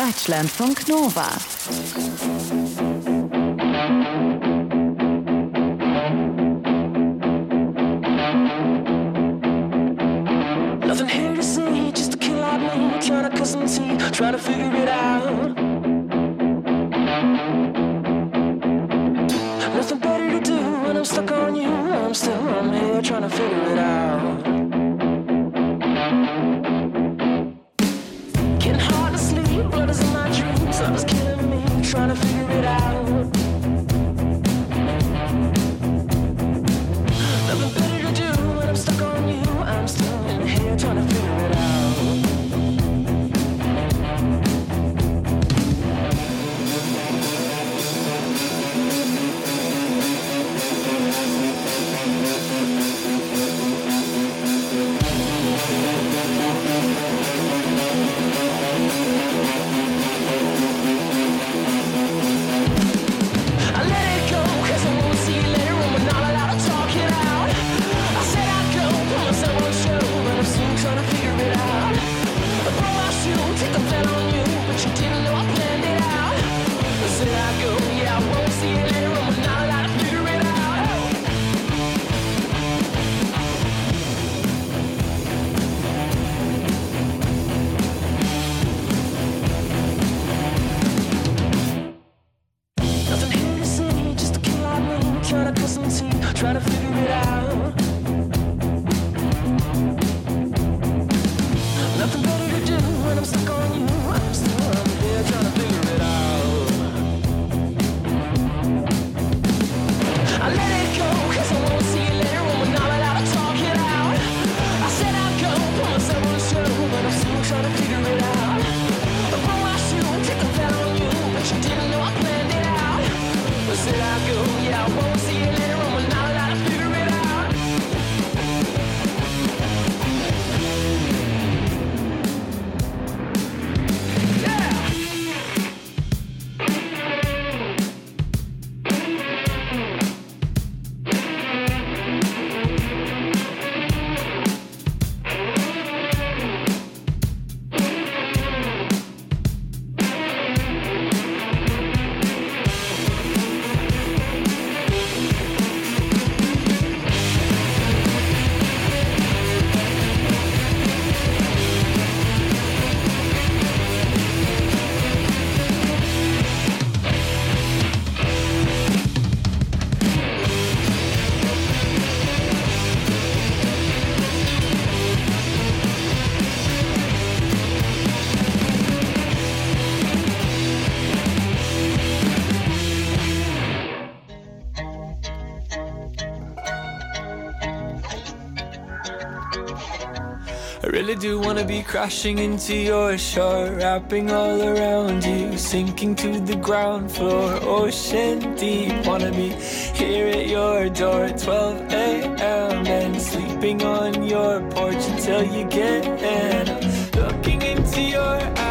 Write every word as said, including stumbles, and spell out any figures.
Deutschlandfunk Nova. Nothing here to see, just a kid like me, trying to cut some tea, trying to figure it out. Nothing better to do when I'm stuck on you. I'm still, I'm here trying to figure it out. Getting hard to sleep, blood is in my dreams, love is killing me, trying to figure it out. Nothing better to do when I'm stuck on you. I'm still in here trying to figure it out. Trying to figure it out. Nothing better to do when I'm stuck on you. I'm still up here trying to figure it out. I let it go, cause I won't see you later when we're not allowed to talk it out. I said I'd go, put myself on the show, but I'm still trying to figure it out. I roll my shoe, take the fell on you, but you didn't know I planned it out. I said I'd go, yeah, I won't see you later when we're not allowed to figure it out. I really do wanna be crashing into your shore, wrapping all around you, sinking to the ground floor, ocean deep. Wanna be here at your door at twelve a.m. and sleeping on your porch until you get in. Looking into your eyes,